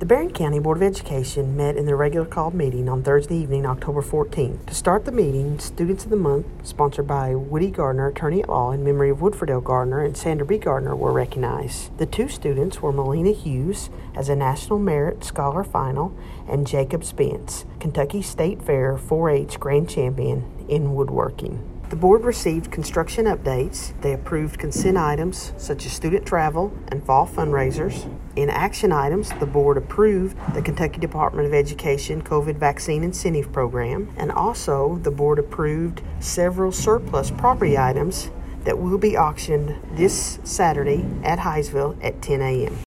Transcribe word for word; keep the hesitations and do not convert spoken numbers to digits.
The Barron County Board of Education met in their regular called meeting on Thursday evening, October fourteenth. To start the meeting, Students of the Month, sponsored by Woody Gardner, attorney at law, in memory of Woodford L. Gardner, and Sandra B. Gardner, were recognized. The two students were Melina Hughes as a National Merit Scholar Final and Jacob Spence, Kentucky State Fair four H Grand Champion in woodworking. The board received construction updates. They approved consent items such as student travel and fall fundraisers. In action items, the board approved the Kentucky Department of Education COVID Vaccine Incentive Program, and also the board approved several surplus property items that will be auctioned this Saturday at Highsville at ten a.m.